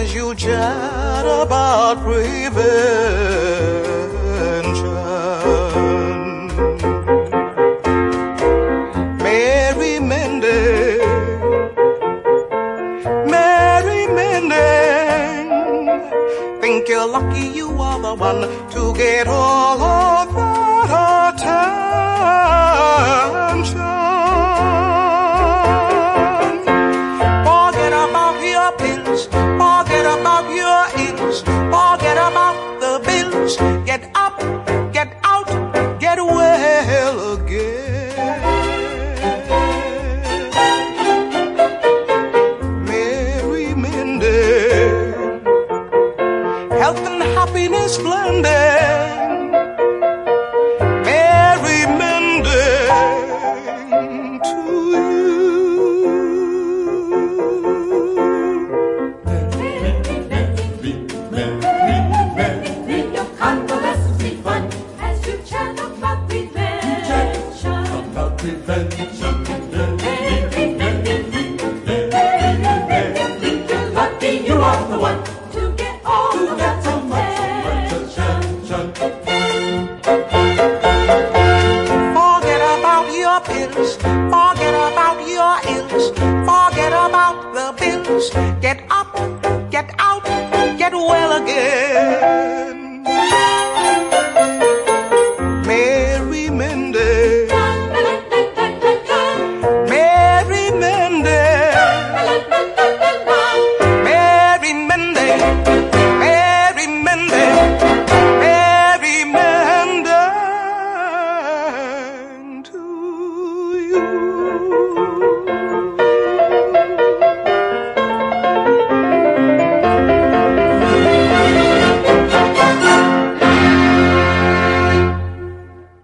as you chat about prevention. Mary Mending, Mary Mending, think you're lucky you are the one to get all of that attention. Forget about your pills, forget about your ills, forget about the bills. Get up, get out, get well again. Mary Mending, health and happiness blending. Mary Mending to you. Your convalescence be fun as you chat about prevention. You're lucky you are the one to get all of that attention.